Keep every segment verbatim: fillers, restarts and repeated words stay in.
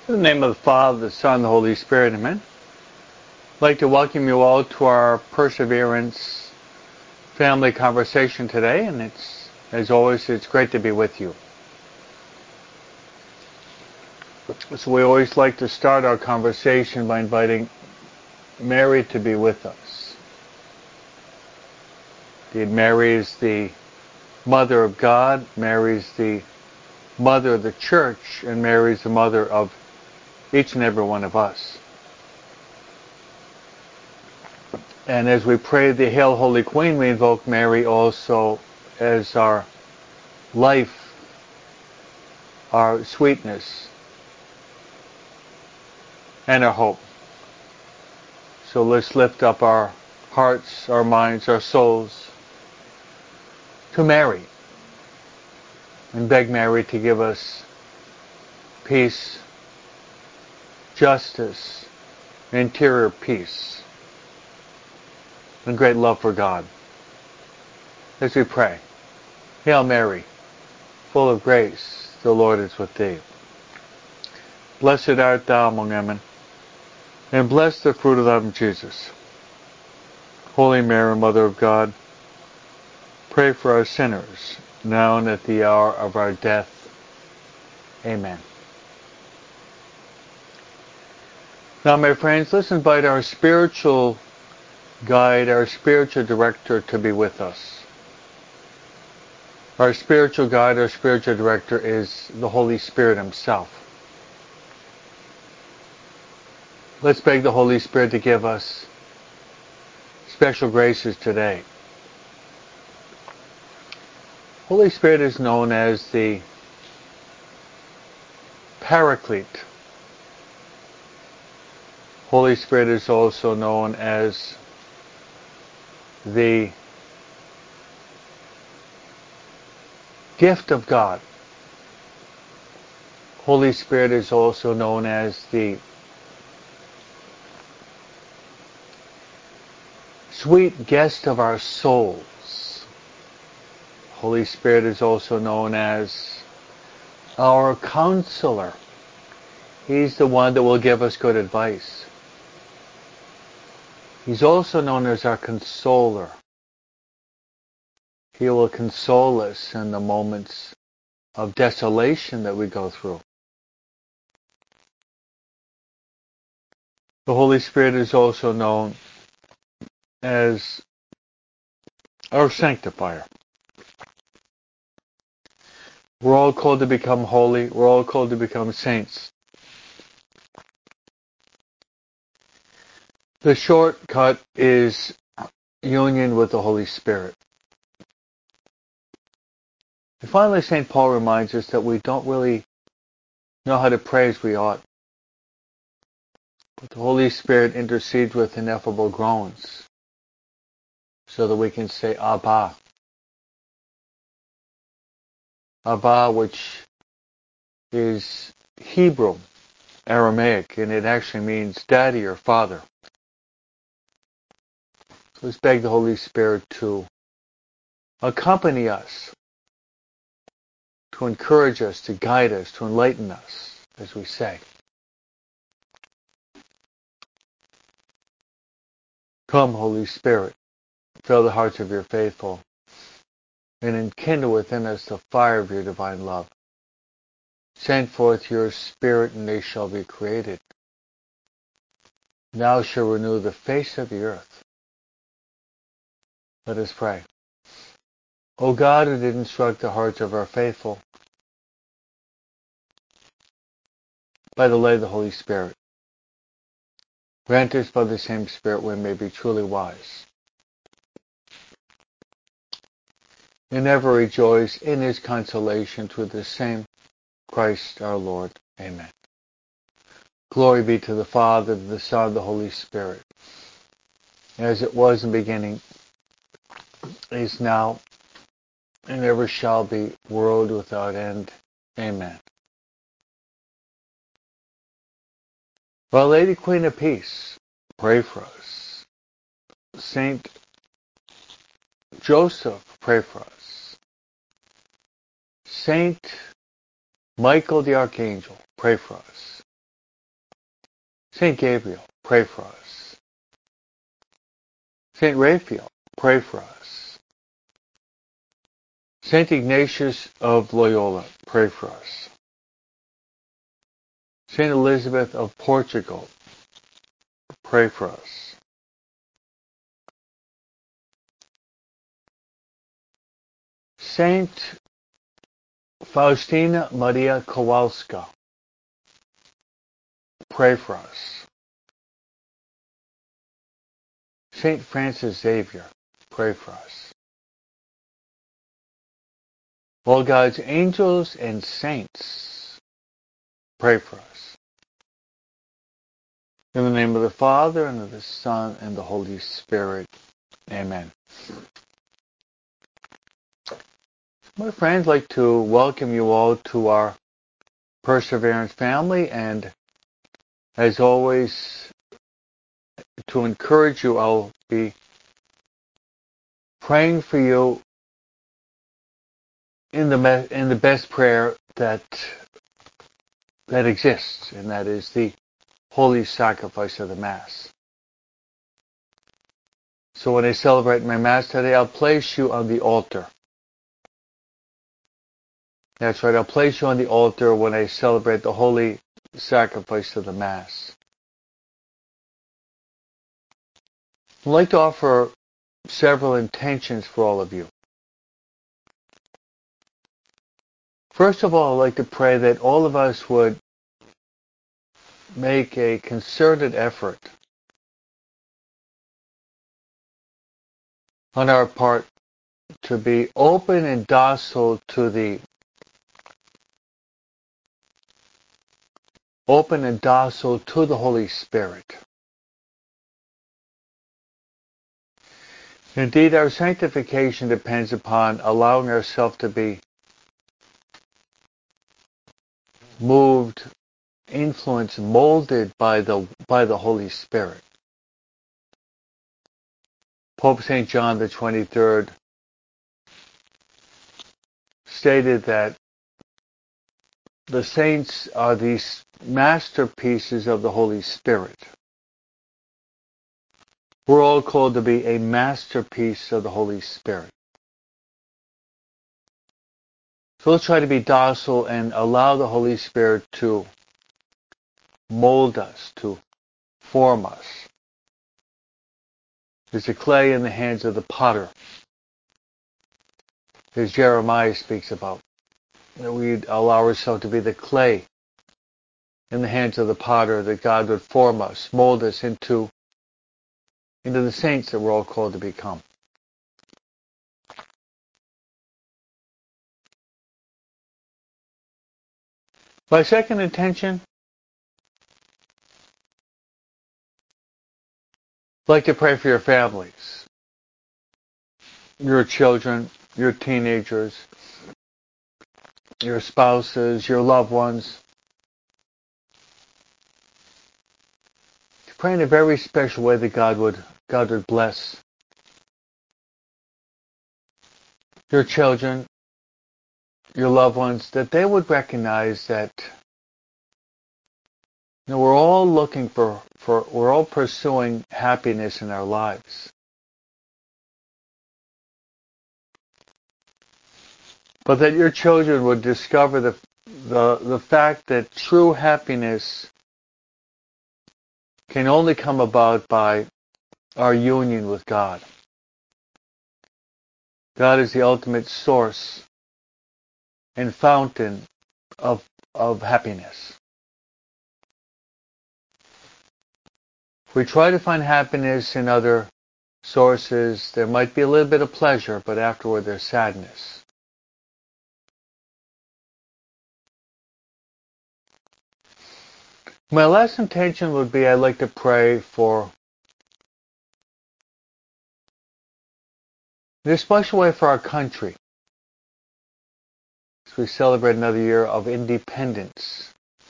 In the name of the Father, the Son, and the Holy Spirit, amen. I'd like to welcome you all to our Perseverance family conversation today, and it's, as always, it's great to be with you. So we always like to start our conversation by inviting Mary to be with us. Indeed, Mary is the Mother of God, Mary is the Mother of the Church, and Mary is the Mother of each and every one of us. And as we pray the Hail, Holy Queen, we invoke Mary also as our life, our sweetness, and our hope. So let's lift up our hearts, our minds, our souls to Mary and beg Mary to give us peace, justice, interior peace, and great love for God. As we pray, Hail Mary, full of grace, the Lord is with thee. Blessed art thou among women, and blessed the fruit of thy womb, Jesus. Holy Mary, Mother of God, pray for our sinners, now and at the hour of our death. Amen. Now, my friends, let's invite our spiritual guide, our spiritual director to be with us. Our spiritual guide, our spiritual director is the Holy Spirit himself. Let's beg the Holy Spirit to give us special graces today. Holy Spirit is known as the Paraclete. Holy Spirit is also known as the gift of God. Holy Spirit is also known as the sweet guest of our souls. Holy Spirit is also known as our counselor. He's the one that will give us good advice. He's also known as our consoler. He will console us in the moments of desolation that we go through. The Holy Spirit is also known as our sanctifier. We're all called to become holy. We're all called to become saints. The shortcut is union with the Holy Spirit. And finally, Saint Paul reminds us that we don't really know how to pray as we ought. But the Holy Spirit intercedes with ineffable groans so that we can say Abba. Abba, which is Hebrew, Aramaic, and it actually means daddy or father. So let's beg the Holy Spirit to accompany us, to encourage us, to guide us, to enlighten us, as we say. Come, Holy Spirit, fill the hearts of your faithful, and enkindle within us the fire of your divine love. Send forth your Spirit, and they shall be created. Thou shalt renew the face of the earth. Let us pray. O God, who did instruct the hearts of our faithful by the light of the Holy Spirit, grant us by the same Spirit we may be truly wise, and ever rejoice in his consolation through the same Christ our Lord. Amen. Glory be to the Father, to the Son, and the Holy Spirit, as it was in the beginning, is now, and ever shall be, world without end. Amen. Our Lady Queen of Peace, pray for us. Saint Joseph, pray for us. Saint Michael the Archangel, pray for us. Saint Gabriel, pray for us. Saint Raphael, pray for us. Saint Ignatius of Loyola, pray for us. Saint Elizabeth of Portugal, pray for us. Saint Faustina Maria Kowalska, pray for us. Saint Francis Xavier, pray for us. All God's angels and saints, pray for us. In the name of the Father, and of the Son, and the Holy Spirit. Amen. My friends, I'd like to welcome you all to our Perseverance family, and as always, to encourage you, I'll be praying for you in the me- in the best prayer that that exists, and that is the holy sacrifice of the Mass. So when I celebrate my Mass today, I'll place you on the altar. That's right, I'll place you on the altar when I celebrate the holy sacrifice of the Mass. I'd like to offer several intentions for all of you. First of all, I'd like to pray that all of us would make a concerted effort on our part to be open and docile to the open and docile to the Holy Spirit. Indeed, our sanctification depends upon allowing ourselves to be moved, influenced, molded by the by the Holy Spirit. Pope Saint John the twenty-third stated that the saints are these masterpieces of the Holy Spirit. We're all called to be a masterpiece of the Holy Spirit. So let's try to be docile and allow the Holy Spirit to mold us, to form us. There's a clay in the hands of the potter, as Jeremiah speaks about. That we allow ourselves to be the clay in the hands of the potter, that God would form us, mold us into, into the saints that we're all called to become. My second intention, I'd like to pray for your families, your children, your teenagers, your spouses, your loved ones. To pray in a very special way that God would God would bless your children, your loved ones, that they would recognize that you know, we're all looking for, for we're all pursuing happiness in our lives. But that your children would discover the the the fact that true happiness can only come about by our union with God. God is the ultimate source and fountain of of happiness. If we try to find happiness in other sources, there might be a little bit of pleasure, but afterward there's sadness. My last intention would be I'd like to pray for, in a special way, for our country, as we celebrate another year of independence.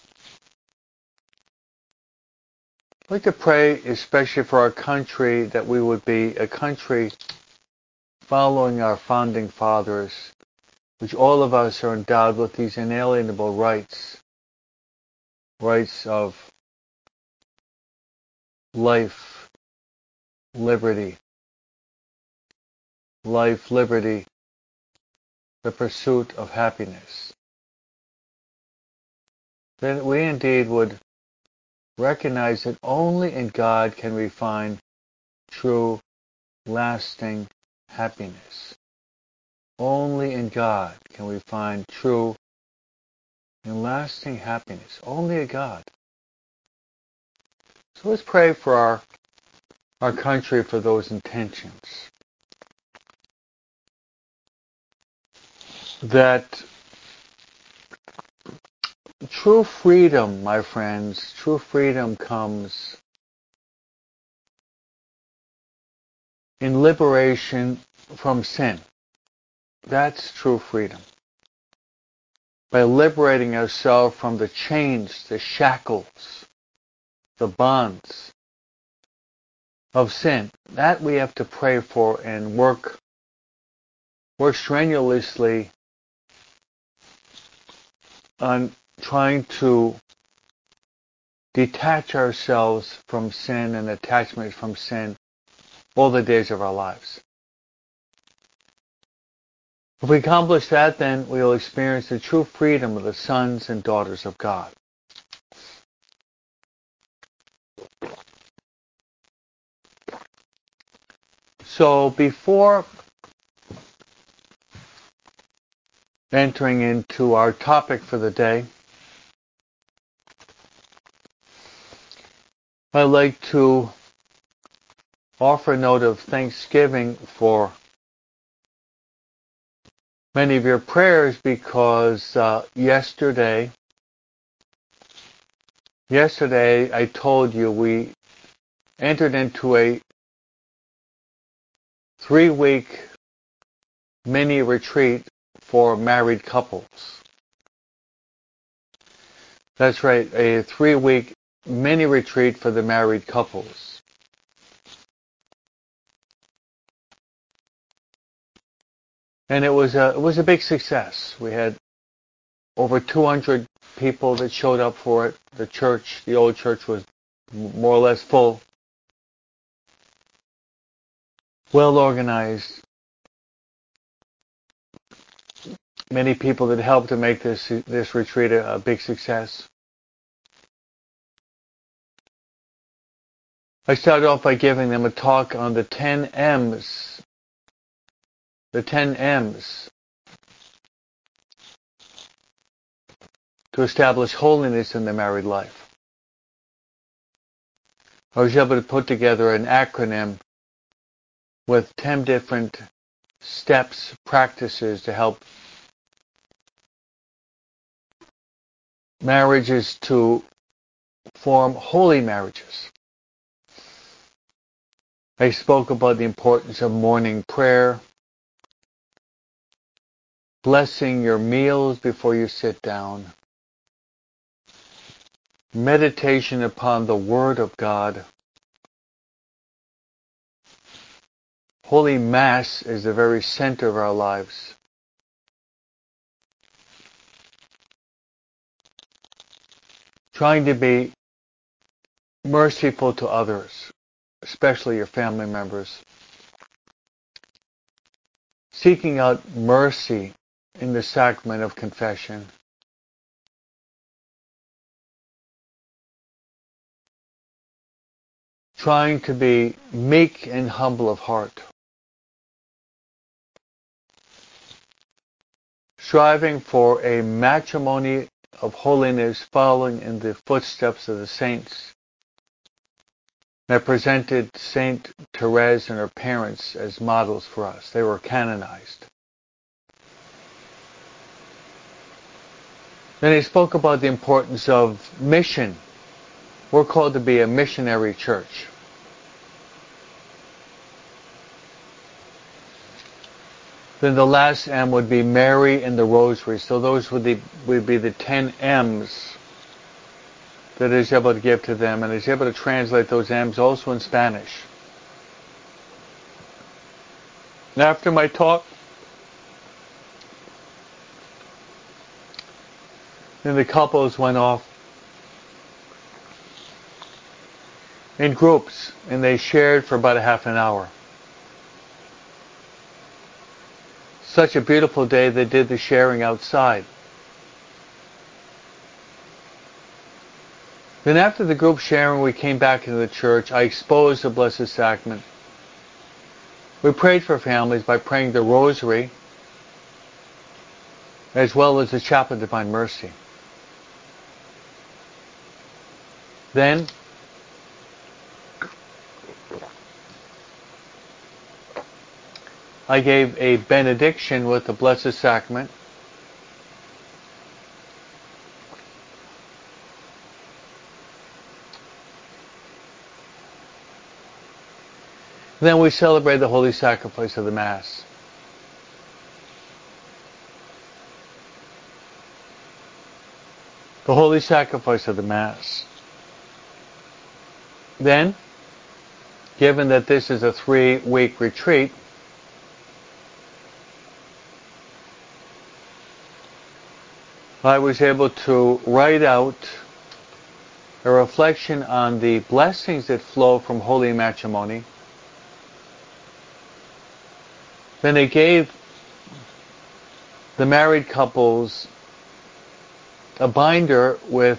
I'd like to pray especially for our country, that we would be a country following our founding fathers, which all of us are endowed with these inalienable rights, rights of life, liberty. Life, liberty, the pursuit of happiness, then we indeed would recognize that only in God can we find true, lasting happiness. Only in God can we find true and lasting happiness. Only in God. So let's pray for our, our country for those intentions. That true freedom, my friends, true freedom comes in liberation from sin. That's true freedom. By liberating ourselves from the chains, the shackles, the bonds of sin. That we have to pray for and work, work strenuously on trying to detach ourselves from sin and attachment from sin all the days of our lives. If we accomplish that, then we will experience the true freedom of the sons and daughters of God. So before entering into our topic for the day, I'd like to offer a note of thanksgiving for many of your prayers because uh, yesterday, yesterday I told you we entered into a three-week mini retreat for married couples. That's right, a three-week mini retreat for the married couples. And it was a, it was a big success. We had over two hundred people that showed up for it. The church, the old church was more or less full. Well organized. Many people that helped to make this this retreat a, a big success. I started off by giving them a talk on the ten M's. The ten M's. To establish holiness in the married life. I was able to put together an acronym with ten different steps, practices to help marriages to form holy marriages. I spoke about the importance of morning prayer, blessing your meals before you sit down, meditation upon the Word of God. Holy Mass is the very center of our lives. Trying to be merciful to others, especially your family members. Seeking out mercy in the sacrament of confession. Trying to be meek and humble of heart. Striving for a matrimony of holiness following in the footsteps of the saints. I presented Saint Therese and her parents as models for us. They were canonized. Then he spoke about the importance of mission. We're called to be a missionary church. Then the last M would be Mary and the Rosary. So those would be, would be the ten M's that he's able to give to them. And he's able to translate those M's also in Spanish. And after my talk, then the couples went off in groups, and they shared for about a half an hour. Such a beautiful day, they did the sharing outside. Then after the group sharing, we came back into the church. I exposed the Blessed Sacrament. We prayed for families by praying the Rosary, as well as the Chaplet of Divine Mercy. Then, I gave a benediction with the Blessed Sacrament. Then we celebrate the Holy Sacrifice of the Mass. The Holy Sacrifice of the Mass. Then, given that this is a three-week retreat, I was able to write out a reflection on the blessings that flow from holy matrimony. Then I gave the married couples a binder with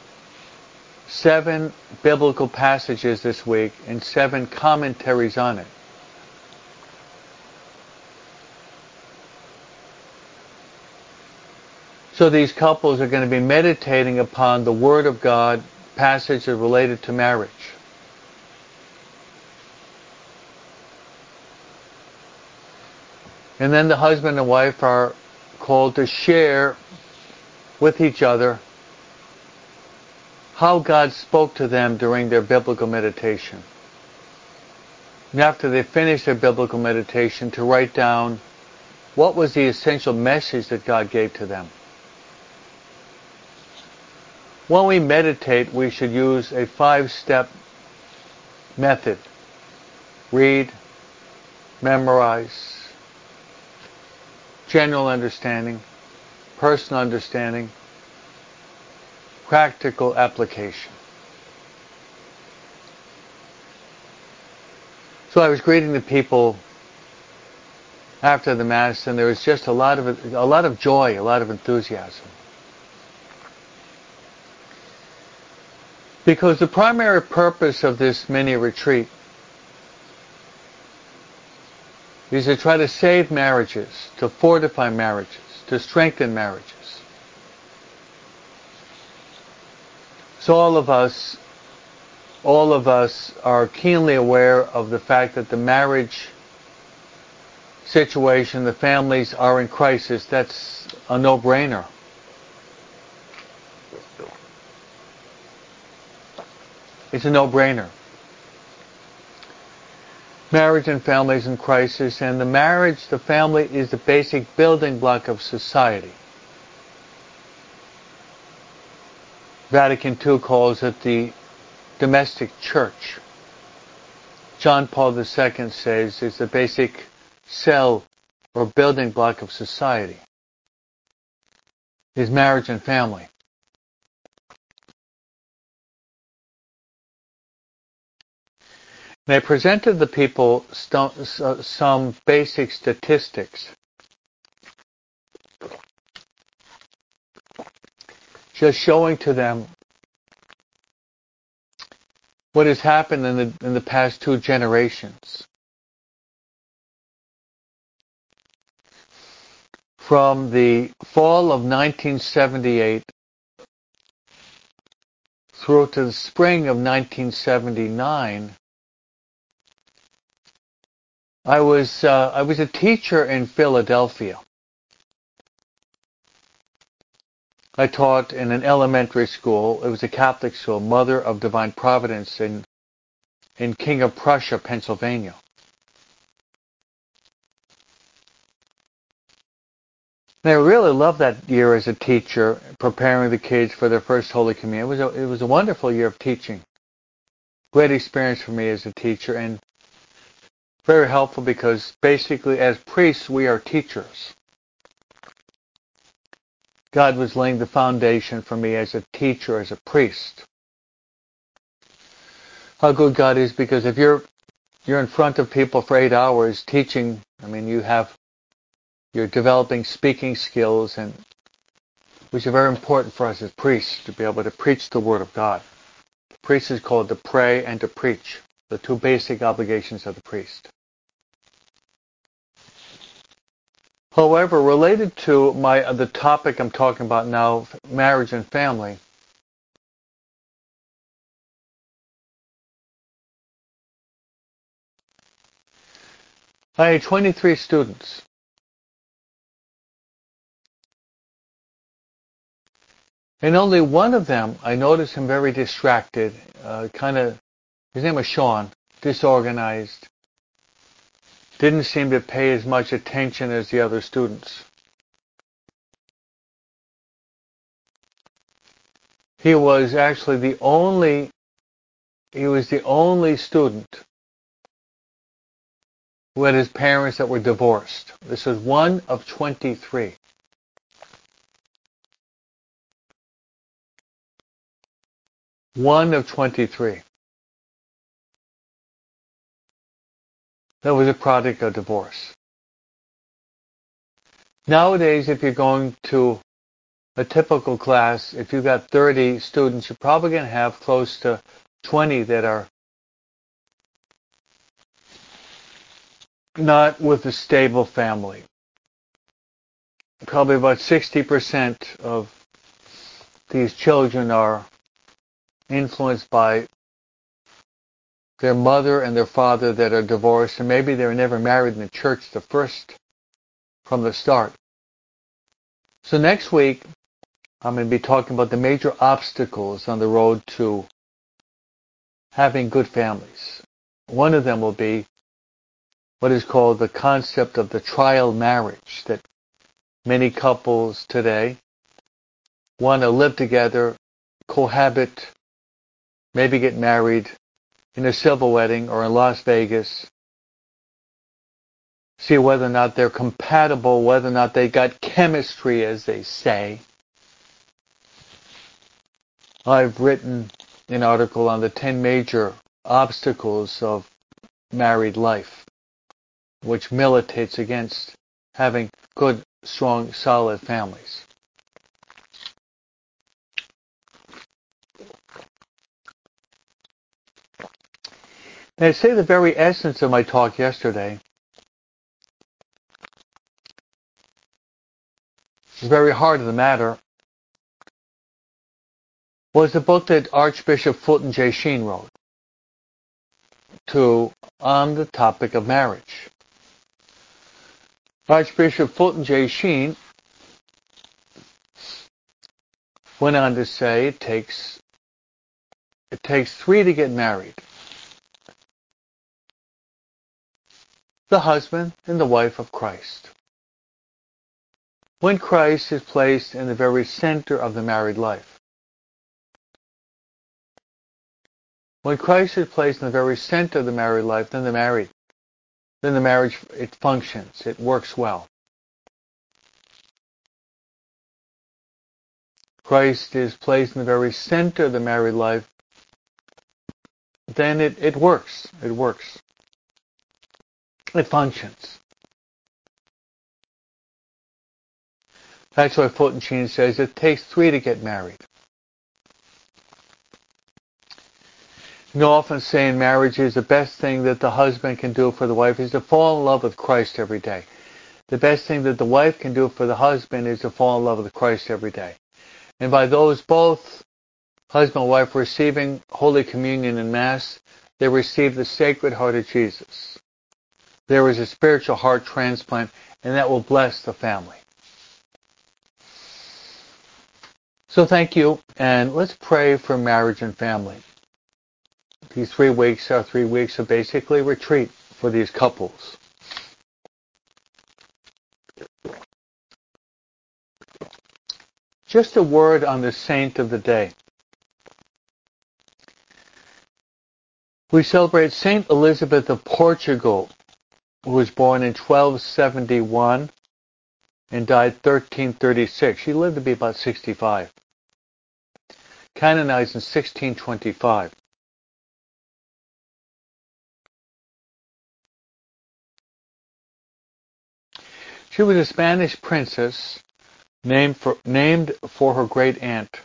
seven biblical passages this week and seven commentaries on it. So these couples are going to be meditating upon the Word of God, passages related to marriage. And then the husband and wife are called to share with each other how God spoke to them during their biblical meditation. And after they finish their biblical meditation, to write down what was the essential message that God gave to them. When we meditate, we should use a five-step method. Read, memorize, general understanding, personal understanding, practical application. So I was greeting the people after the Mass, and there was just a lot of a lot of joy, a lot of enthusiasm. Because the primary purpose of this mini retreat is to try to save marriages, to fortify marriages, to strengthen marriages. So all of us, all of us are keenly aware of the fact that the marriage situation, the families are in crisis. That's a no-brainer. It's a no-brainer. Marriage and family is in crisis, and the marriage, the family, is the basic building block of society. Vatican Two calls it the domestic church. John Paul the Second says it's the basic cell or building block of society is marriage and family. And I presented the people st- some basic statistics, just showing to them what has happened in the in the past two generations. From the fall of nineteen seventy-eight through to the spring of nineteen seventy-nine, I was uh, I was a teacher in Philadelphia. I taught in an elementary school. It was a Catholic school, Mother of Divine Providence in in King of Prussia, Pennsylvania. And I really loved that year as a teacher, preparing the kids for their first Holy Communion. It was a, it was a wonderful year of teaching. Great experience for me as a teacher, and very helpful because basically as priests we are teachers. God was laying the foundation for me as a teacher, as a priest. how good God is, because if you're you're in front of people for eight hours teaching, I mean, you have you're developing speaking skills, and which are very important for us as priests to be able to preach the Word of God. The priest is called to pray and to preach, the two basic obligations of the priest. However, related to my uh, the topic I'm talking about now, marriage and family, I had twenty-three students. And only one of them, I noticed him very distracted, uh, kind of, his name was Sean, disorganized, didn't seem to pay as much attention as the other students. He was actually the only, he was the only student who had his parents that were divorced. This was one of twenty-three. One of twenty-three. That was a product of divorce. Nowadays, if you're going to a typical class, if you've got thirty students, you're probably going to have close to twenty that are not with a stable family. Probably about sixty percent of these children are influenced by their mother and their father that are divorced, and maybe they were never married in the church the first from the start. So next week, I'm going to be talking about the major obstacles on the road to having good families. One of them will be what is called the concept of the trial marriage, that many couples today want to live together, cohabit, maybe get married in a civil wedding or in Las Vegas, see whether or not they're compatible, whether or not they got chemistry, as they say. I've written an article on the ten major obstacles of married life, which militates against having good, strong, solid families. And I'd say the very essence of my talk yesterday, the very heart of the matter, was the book that Archbishop Fulton J. Sheen wrote to on the topic of marriage. Archbishop Fulton J. Sheen went on to say it takes it takes three to get married: the husband and the wife of Christ. When Christ is placed in the very center of the married life, when Christ is placed in the very center of the married life, then the married, then the marriage, it functions, it works well. Christ is placed in the very center of the married life, then it, it works. It works. It functions. That's why Fulton Sheen says it takes three to get married. You know, often say in marriages, the best thing that the husband can do for the wife is to fall in love with Christ every day. The best thing that the wife can do for the husband is to fall in love with Christ every day. And by those both, husband and wife, receiving Holy Communion and Mass, they receive the Sacred Heart of Jesus. There is a spiritual heart transplant, and that will bless the family. So thank you, and let's pray for marriage and family. These three weeks are three weeks of basically retreat for these couples. Just a word on the saint of the day. We celebrate Saint Elizabeth of Portugal, who was born in twelve seventy-one and died thirteen thirty-six. She lived to be about sixty-five. Canonized in sixteen twenty-five. She was a Spanish princess named for, named for her great aunt.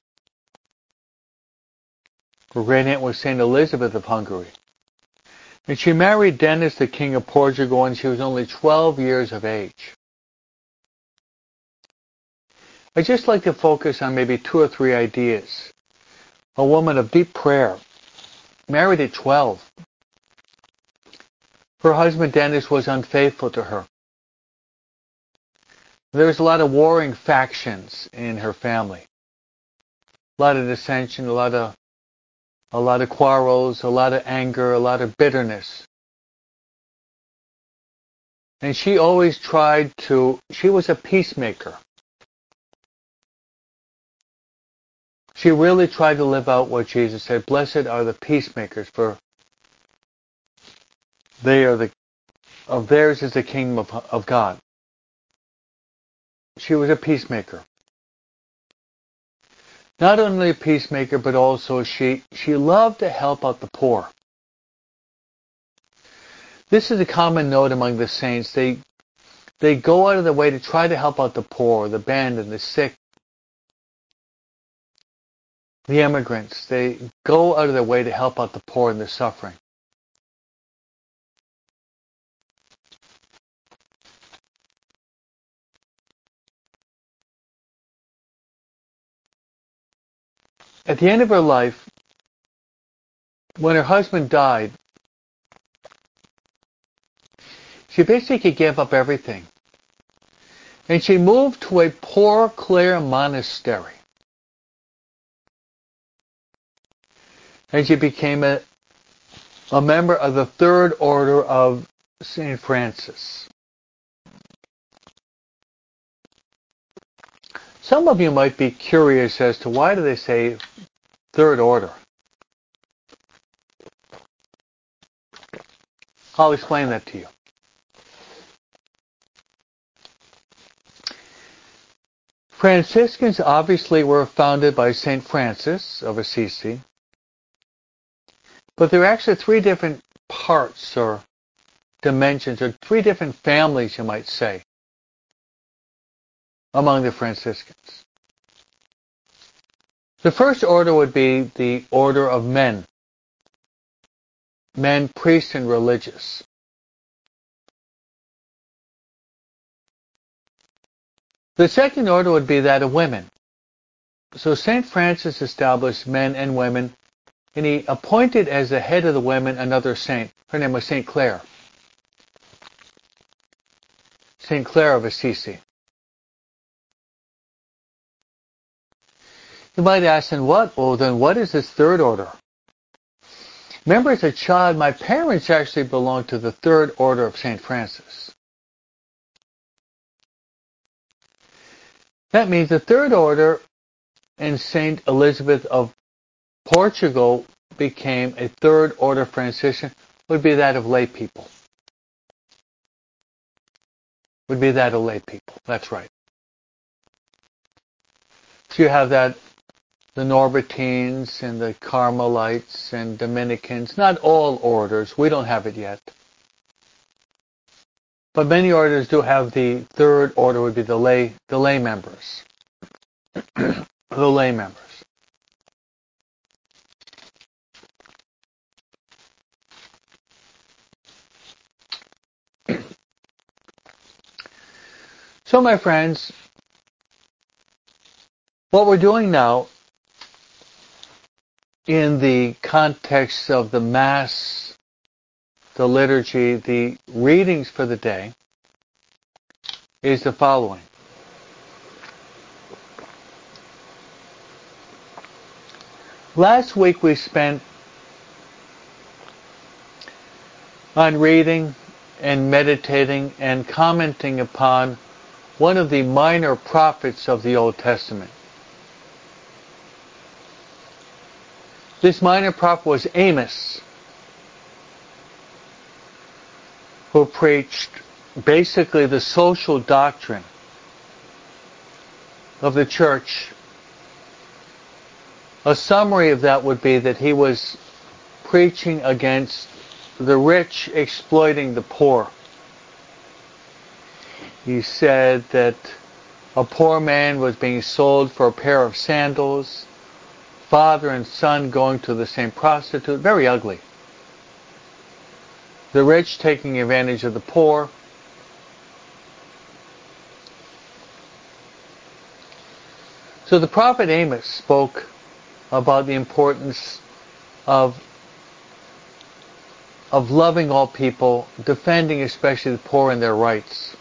Her great aunt was Saint Elizabeth of Hungary. And she married Denis, the King of Portugal, when she was only twelve years of age. I'd just like to focus on maybe two or three ideas. A woman of deep prayer, married at twelve. Her husband Denis was unfaithful to her. There was a lot of warring factions in her family. A lot of dissension, a lot of a lot of quarrels, a lot of anger, a lot of bitterness. And she always tried to, she was a peacemaker. She really tried to live out what Jesus said, blessed are the peacemakers, for they are the, of theirs is the kingdom of, of God. She was a peacemaker. Not only a peacemaker, but also she, she loved to help out the poor. This is a common note among the saints. They, they go out of their way to try to help out the poor, the abandoned, the sick, the immigrants. They go out of their way to help out the poor and the suffering. At the end of her life, when her husband died, she basically gave up everything. And she moved to a Poor Clare monastery. And she became a, a member of the Third Order of Saint Francis. Some of you might be curious as to why do they say Third Order? I'll explain that to you. Franciscans obviously were founded by Saint Francis of Assisi, but there are actually three different parts or dimensions, or three different families, you might say, among the Franciscans. The first order would be the order of men, men, priests, and religious. The second order would be that of women. So Saint Francis established men and women, and he appointed as the head of the women another saint. Her name was Saint Clare. Saint Clare of Assisi. You might ask, then what? Well, then what is this third order? Remember, as a child, my parents actually belonged to the Third Order of Saint Francis. That means the Third Order and Saint Elizabeth of Portugal became a Third Order Franciscan, would be that of lay people. Would be that of lay people. That's right. So you have that, the Norbertines and the Carmelites and Dominicans, not all orders, we don't have it yet. But many orders do have the third order, would be the lay, the lay members. The lay members. So my friends, what we're doing now in the context of the Mass, the liturgy, the readings for the day, is the following. Last week we spent on reading and meditating and commenting upon one of the minor prophets of the Old Testament. This minor prophet was Amos, who preached basically the social doctrine of the church. A summary of that would be that he was preaching against the rich exploiting the poor. He said that a poor man was being sold for a pair of sandals, father and son going to the same prostitute, very ugly. The rich taking advantage of the poor. So the prophet Amos spoke about the importance of, of loving all people, defending especially the poor and their rights.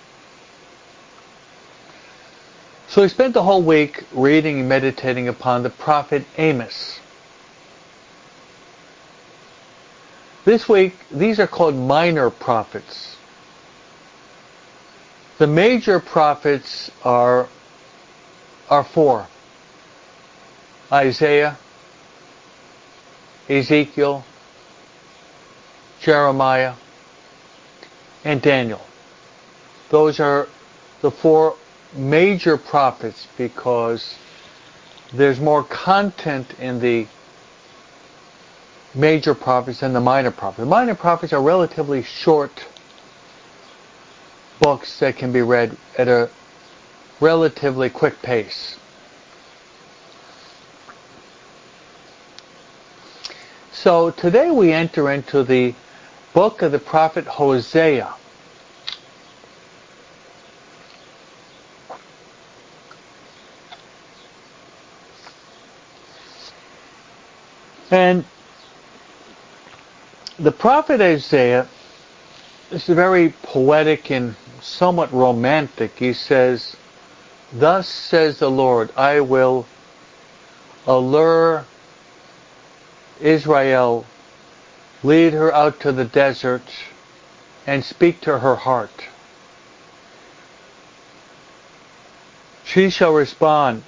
So he spent the whole week reading and meditating upon the prophet Amos. This week, these are called minor prophets. The major prophets are, are four. Isaiah, Ezekiel, Jeremiah, and Daniel. Those are the four major prophets because there's more content in the major prophets than the minor prophets. The minor prophets are relatively short books that can be read at a relatively quick pace. So today we enter into the book of the prophet Hosea. And the prophet Isaiah is very poetic and somewhat romantic. He says, "Thus says the Lord, I will allure Israel, lead her out to the desert, and speak to her heart. She shall respond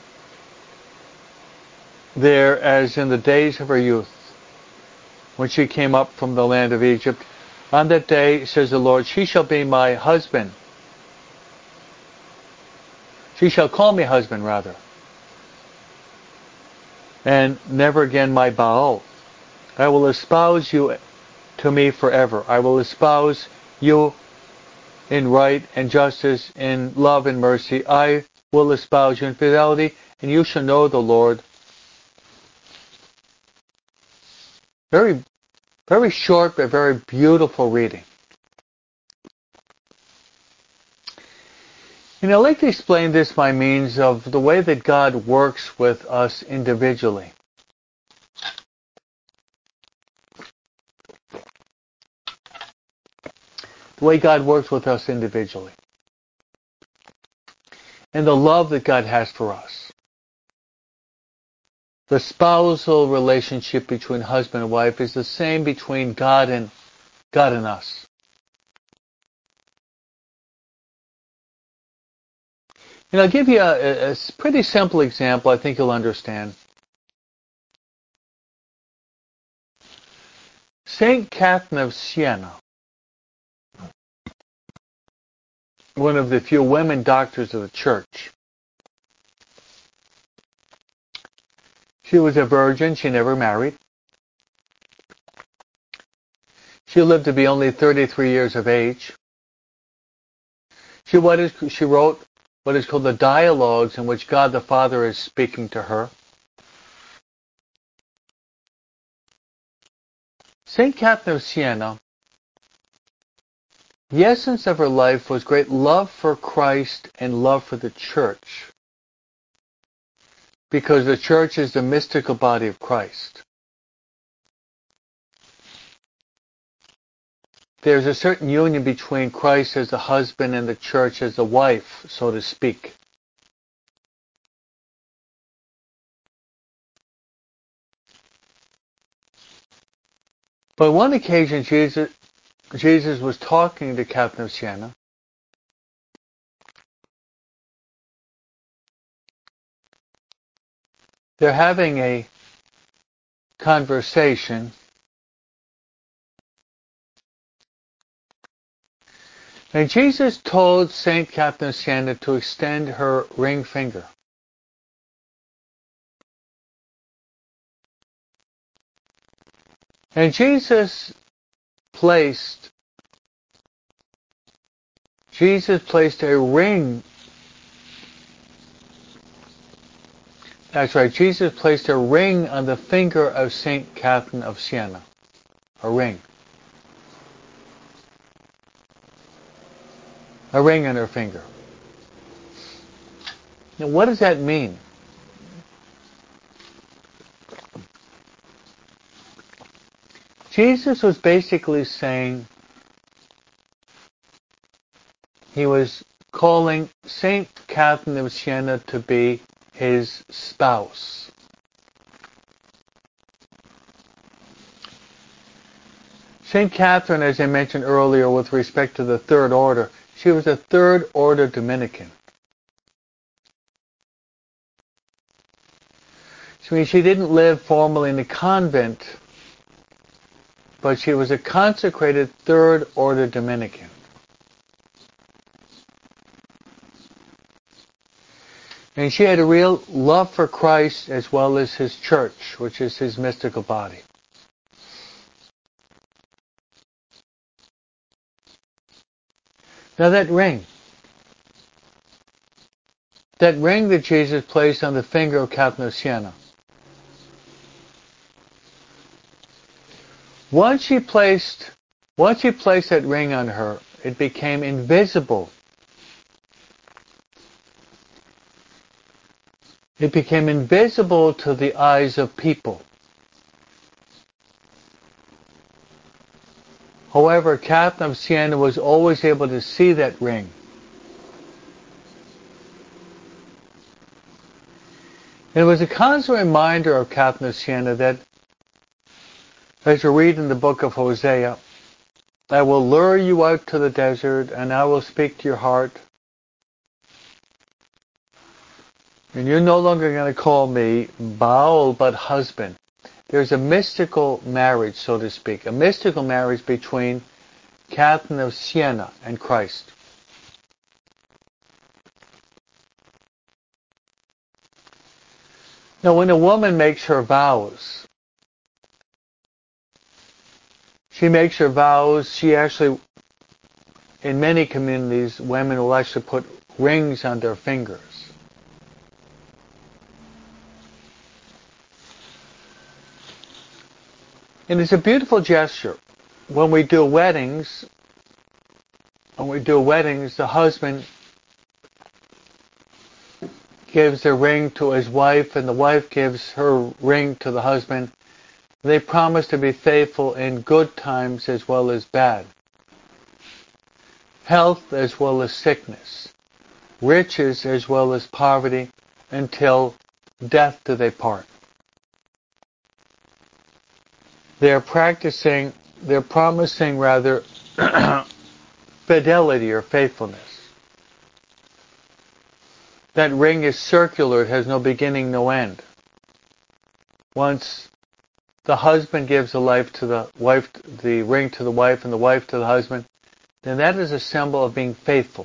there as in the days of her youth, when she came up from the land of Egypt. On that day, says the Lord, she shall be my husband. She shall call me husband, rather, and never again my Baal. I will espouse you to me forever. I will espouse you in right and justice, in love and mercy. I will espouse you in fidelity, and you shall know the Lord." Very, very short, but very beautiful reading. And I'd like to explain this by means of the way that God works with us individually. The way God works with us individually. And the love that God has for us. The spousal relationship between husband and wife is the same between God and God and us. And I'll give you a, a pretty simple example I think you'll understand. Saint Catherine of Siena, one of the few women doctors of the church. She was a virgin. She never married. She lived to be only thirty-three years of age. She, what is, she wrote what is called the dialogues in which God the Father is speaking to her. Saint Catherine of Siena, the essence of her life was great love for Christ and love for the church. Because the church is the mystical body of Christ. There's a certain union between Christ as the husband and the church as the wife, so to speak. But on one occasion, Jesus, Jesus was talking to Catherine of Siena. They're having a conversation. And Jesus told Saint Catherine of Siena to extend her ring finger. And Jesus placed Jesus placed a ring. That's right, Jesus placed a ring on the finger of Saint Catherine of Siena. A ring. A ring on her finger. Now, what does that mean? Jesus was basically saying, he was calling Saint Catherine of Siena to be his spouse. Saint Catherine, as I mentioned earlier with respect to the Third Order, she was a Third Order Dominican. So, I mean, she didn't live formally in a convent, but she was a consecrated Third Order Dominican. And she had a real love for Christ as well as his church, which is his mystical body. Now that ring, that ring that Jesus placed on the finger of Catherine of Siena, once he placed, once he placed that ring on her, it became invisible. It became invisible to the eyes of people. However, Catherine of Siena was always able to see that ring. It was a constant reminder of Catherine of Siena that, as we read in the book of Hosea, I will lure you out to the desert, and I will speak to your heart. And you're no longer going to call me Baal, but husband. There's a mystical marriage, so to speak, a mystical marriage between Catherine of Siena and Christ. Now, when a woman makes her vows, she makes her vows, she actually, in many communities, women will actually put rings on their fingers. And it's a beautiful gesture. When we do weddings, when we do weddings, the husband gives a ring to his wife, and the wife gives her ring to the husband. They promise to be faithful in good times as well as bad, health as well as sickness, riches as well as poverty, until death do they part. They're practicing, they're promising rather, fidelity or faithfulness. That ring is circular, it has no beginning, no end. Once the husband gives the life to the wife, the ring to the wife, and the wife to the husband, then that is a symbol of being faithful.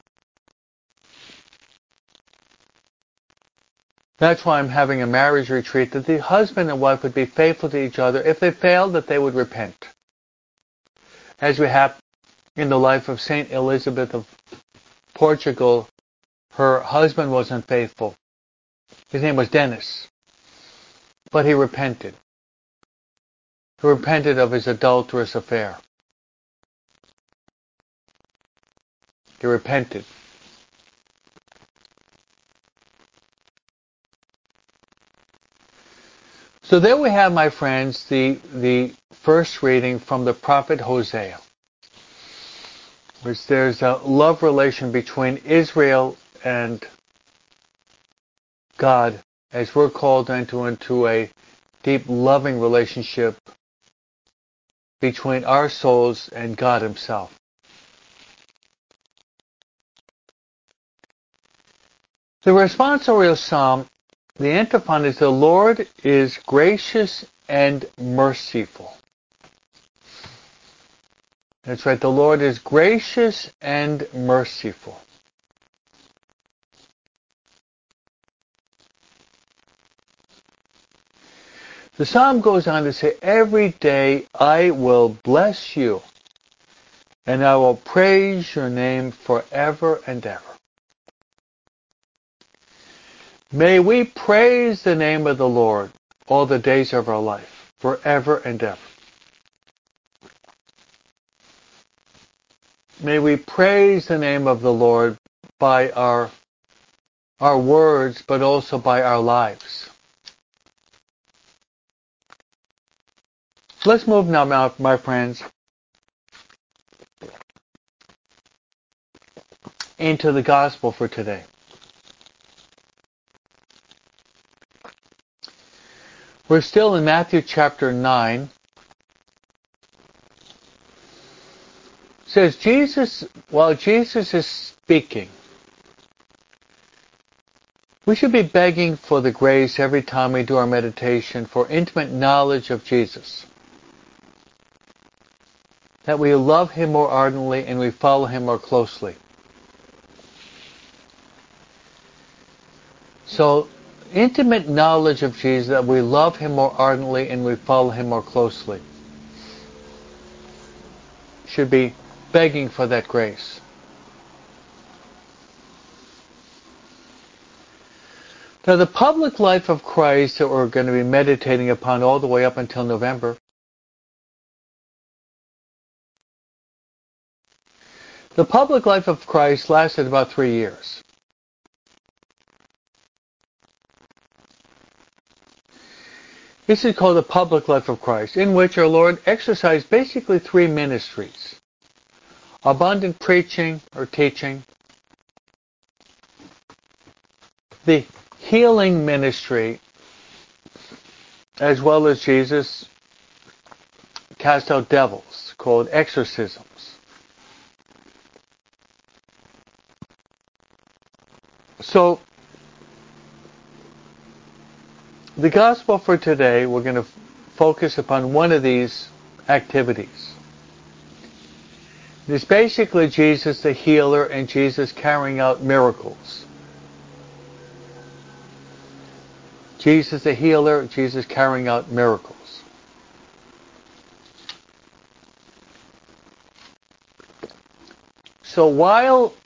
That's why I'm having a marriage retreat, that the husband and wife would be faithful to each other. If they failed, that they would repent. As we have in the life of Saint Elizabeth of Portugal, her husband was unfaithful. His name was Dennis. But he repented. He repented of his adulterous affair. He repented. So there we have, my friends, the, the first reading from the prophet Hosea, which there's a love relation between Israel and God, as we're called into, into a deep loving relationship between our souls and God himself. The responsorial psalm, the antiphon is, the Lord is gracious and merciful. That's right, the Lord is gracious and merciful. The psalm goes on to say, every day I will bless you, and I will praise your name forever and ever. May we praise the name of the Lord all the days of our life, forever and ever. May we praise the name of the Lord by our, our words, but also by our lives. Let's move now, my, my friends, into the gospel for today. We're still in Matthew chapter nine. It says Jesus, while Jesus is speaking, we should be begging for the grace every time we do our meditation for intimate knowledge of Jesus. That we love Him more ardently and we follow Him more closely. So, intimate knowledge of Jesus, that we love Him more ardently and we follow Him more closely. Should be begging for that grace. Now, the public life of Christ that we're going to be meditating upon all the way up until November, the public life of Christ lasted about three years. This is called the public life of Christ, in which our Lord exercised basically three ministries. Abundant preaching or teaching, the healing ministry, as well as Jesus cast out devils, called exorcisms. So, the gospel for today, we're going to focus upon one of these activities. It's basically Jesus the healer and Jesus carrying out miracles. Jesus the healer, Jesus carrying out miracles. So while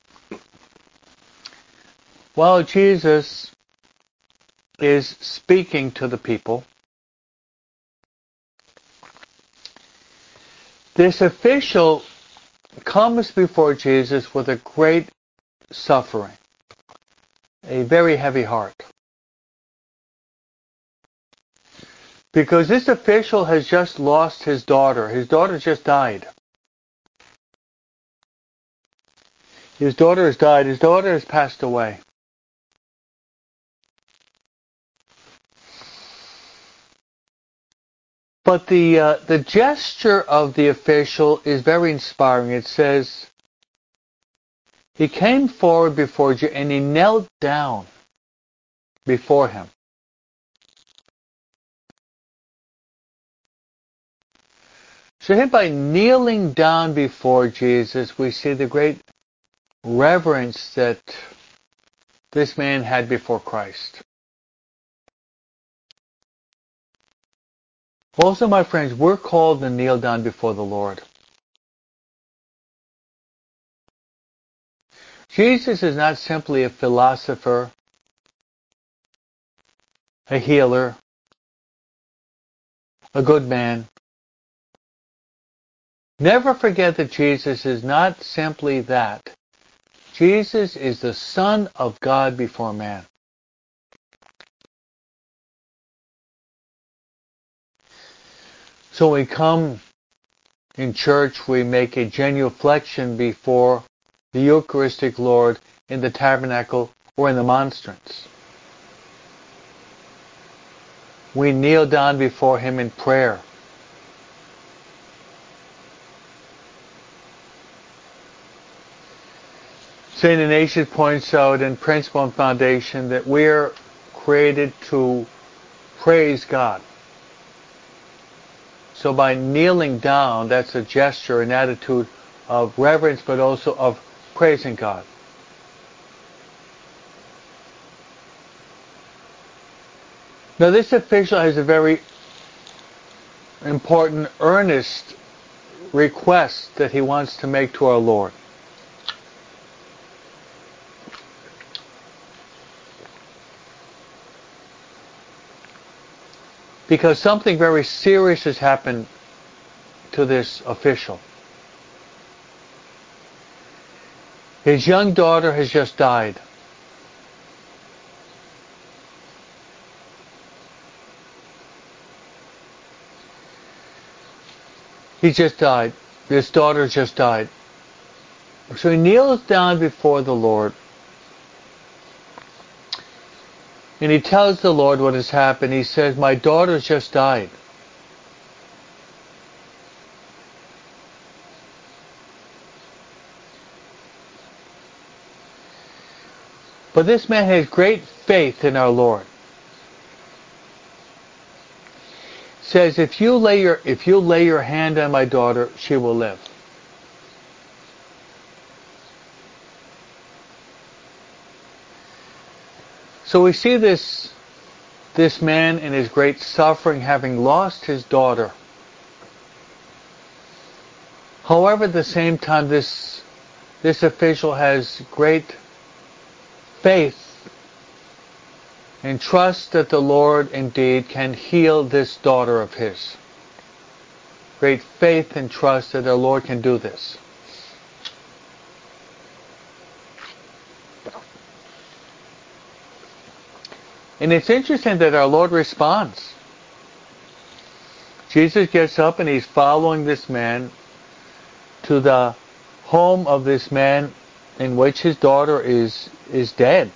while Jesus is speaking to the people, this official comes before Jesus with a great suffering, a very heavy heart. Because this official has just lost his daughter. His daughter just died. His daughter has died. His daughter has passed away. But the uh, the gesture of the official is very inspiring. It says, he came forward before Jesus and he knelt down before him. So here, by kneeling down before Jesus, we see the great reverence that this man had before Christ. Also, my friends, we're called to kneel down before the Lord. Jesus is not simply a philosopher, a healer, a good man. Never forget that Jesus is not simply that. Jesus is the Son of God before man. So when we come in church, we make a genuflection before the Eucharistic Lord in the tabernacle or in the monstrance. We kneel down before Him in prayer. Saint Ignatius points out in Principle and Foundation that we're created to praise God. So by kneeling down, that's a gesture, an attitude of reverence, but also of praising God. Now this official has a very important, earnest request that he wants to make to our Lord. Because something very serious has happened to this official. His young daughter has just died. He just died. His daughter just died. So he kneels down before the Lord. And he tells the Lord what has happened. He says, my daughter just died. But this man has great faith in our Lord. Says, if you lay your if you lay your hand on my daughter, she will live. So we see this this man in his great suffering, having lost his daughter. However, at the same time, this this official has great faith and trust that the Lord indeed can heal this daughter of his. Great faith and trust that our Lord can do this. And it's interesting that our Lord responds. Jesus gets up and he's following this man to the home of this man in which his daughter is, is dead.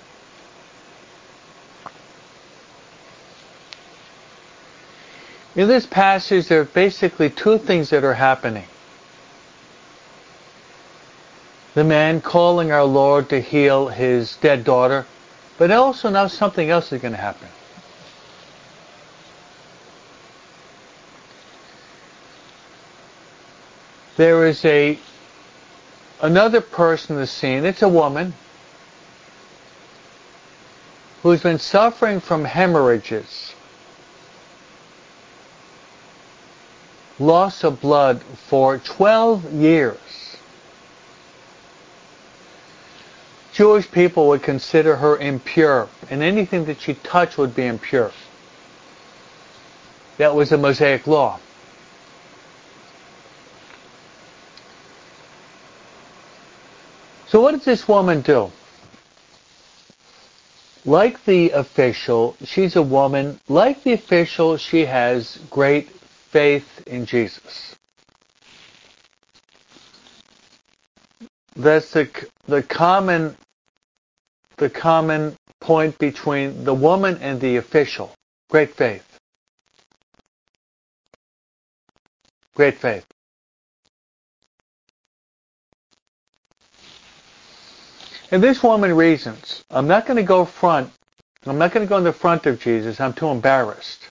In this passage, there are basically two things that are happening. The man calling our Lord to heal his dead daughter, but also now something else is going to happen. There is a another person in the scene. It's a woman who's been suffering from hemorrhages, loss of blood for twelve years. Jewish people would consider her impure, and anything that she touched would be impure. That was the Mosaic law. So what does this woman do? Like the official, she's a woman. Like the official, she has great faith in Jesus. That's the the common the common point between the woman and the official. Great faith. Great faith. And this woman reasons, I'm not going to go front. I'm not going to go in the front of Jesus. I'm too embarrassed.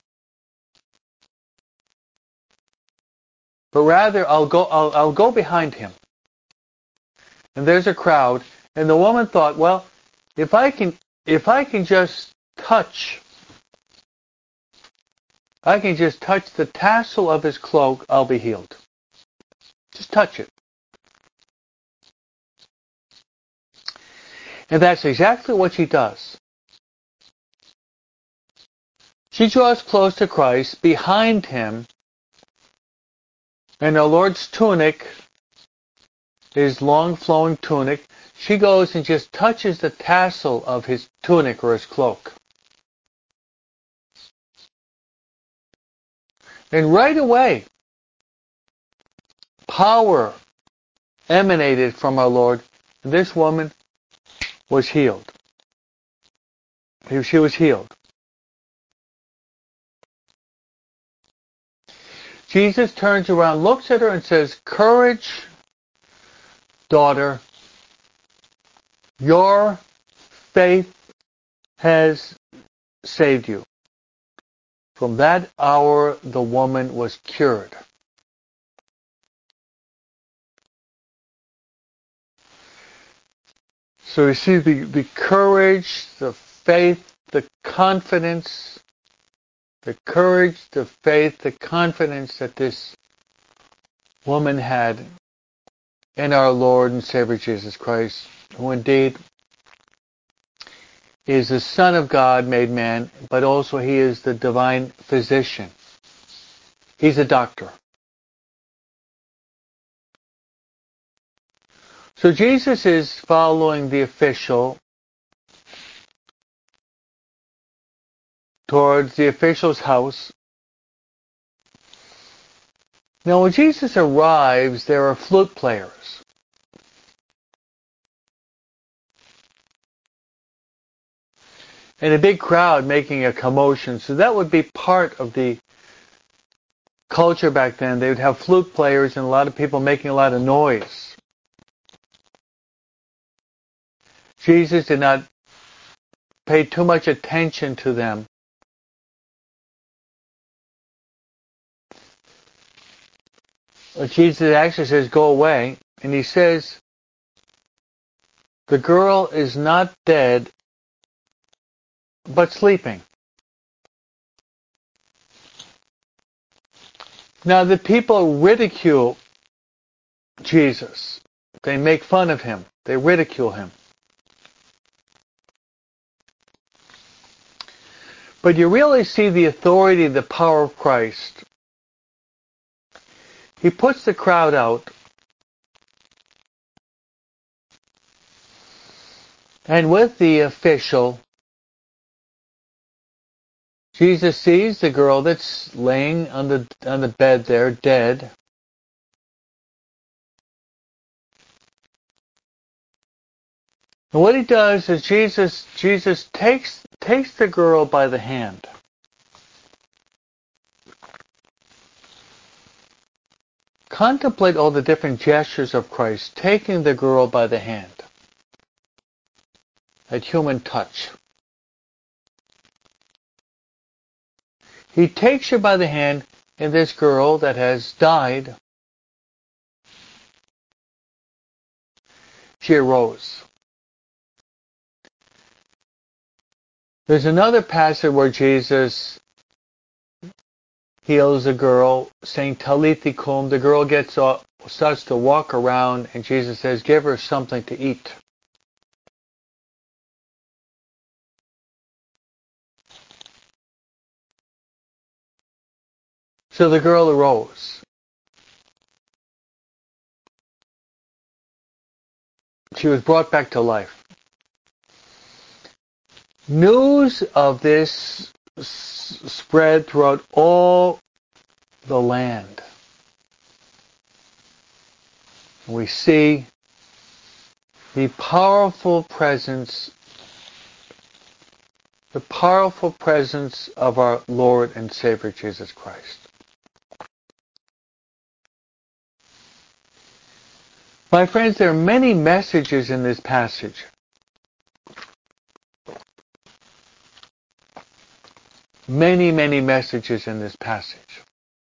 But rather, I'll go. I'll, I'll go behind him. And there's a crowd, and the woman thought, well, if I can, if I can just touch, I can just touch the tassel of his cloak, I'll be healed. Just touch it. And that's exactly what she does. She draws close to Christ, behind him, and our Lord's tunic, his long flowing tunic, she goes and just touches the tassel of his tunic or his cloak. And right away, power emanated from our Lord. This woman was healed. She was healed. Jesus turns around, looks at her, and says, courage, daughter, your faith has saved you. From that hour, the woman was cured. So you see the, the courage, the faith, the confidence, the courage, the faith, the confidence that this woman had in our Lord and Savior Jesus Christ, who indeed is the Son of God made man, but also he is the divine physician. He's a doctor. So Jesus is following the official towards the official's house. Now when Jesus arrives, there are flute players. And a big crowd making a commotion. So that would be part of the culture back then. They would have flute players and a lot of people making a lot of noise. Jesus did not pay too much attention to them. But Jesus actually says, go away. And he says, the girl is not dead, but sleeping. Now the people ridicule Jesus. They make fun of him. They ridicule him. But you really see the authority, the power of Christ. He puts the crowd out. And with the official, Jesus sees the girl that's laying on the on the bed there, dead. And what he does is Jesus Jesus takes takes the girl by the hand. Contemplate all the different gestures of Christ, taking the girl by the hand. That human touch. He takes her by the hand, and this girl that has died, she arose. There's another passage where Jesus heals a girl, saying Talitha kum. The girl gets up, starts to walk around, and Jesus says, give her something to eat. So the girl arose. She was brought back to life. News of this s- spread throughout all the land. We see the powerful presence, the powerful presence of our Lord and Savior Jesus Christ. My friends, there are many messages in this passage. Many, many messages in this passage.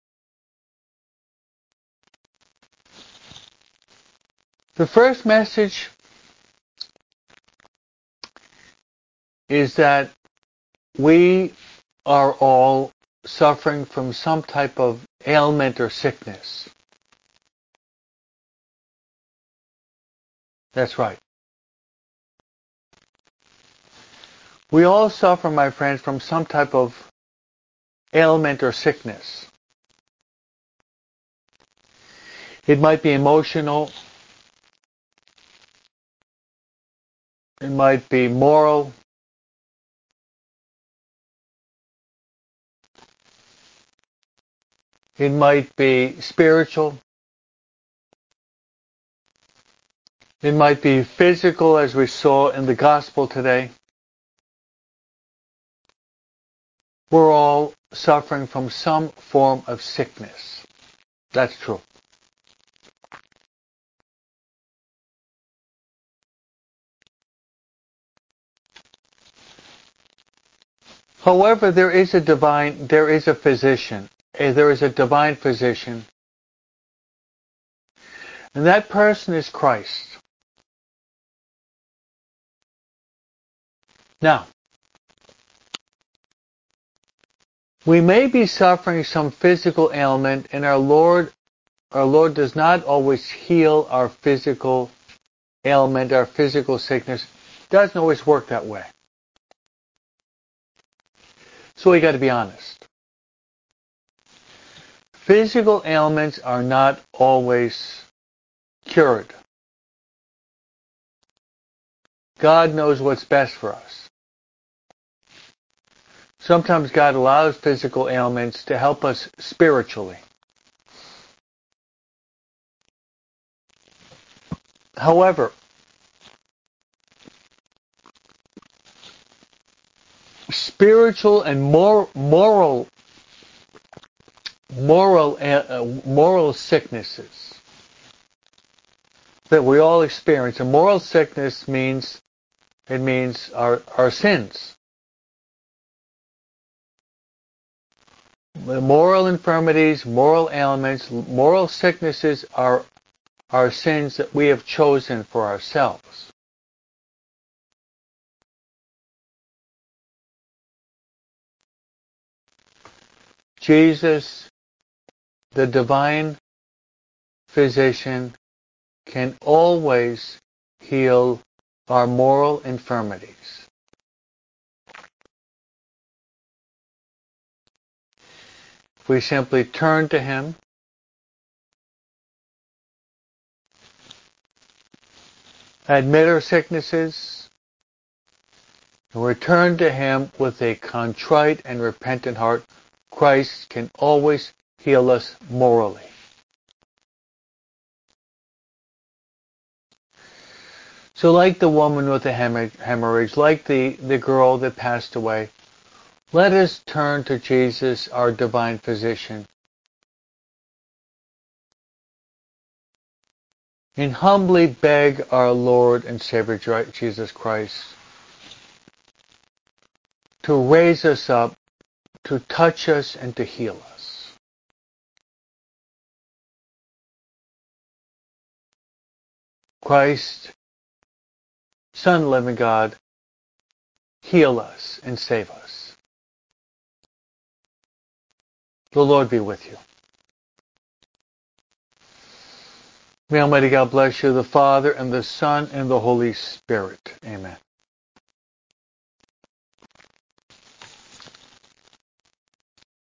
The first message is that we are all suffering from some type of ailment or sickness. That's right. We all suffer, my friends, from some type of ailment or sickness. It might be emotional. It might be moral. It might be spiritual. It might be physical, as we saw in the gospel today. We're all suffering from some form of sickness. That's true. However, there is a divine, there is a physician. There is a divine physician. And that person is Christ. Now, we may be suffering some physical ailment, and our Lord our Lord does not always heal our physical ailment, our physical sickness. It doesn't always work that way. So we got to be honest. Physical ailments are not always cured. God knows what's best for us. Sometimes God allows physical ailments to help us spiritually. However, spiritual and mor- moral moral uh, moral sicknesses that we all experience. A moral sickness means it means our our sins. The moral infirmities, moral ailments, moral sicknesses are our sins that we have chosen for ourselves. Jesus, the divine physician, can always heal our moral infirmities. If we simply turn to Him, admit our sicknesses, and return to Him with a contrite and repentant heart, Christ can always heal us morally. So like the woman with the hemorrhage, like the, the girl that passed away, let us turn to Jesus, our divine physician, and humbly beg our Lord and Savior Jesus Christ to raise us up, to touch us, and to heal us. Christ, Son of the living God, heal us and save us. The Lord be with you. May Almighty God bless you, the Father, and the Son, and the Holy Spirit. Amen.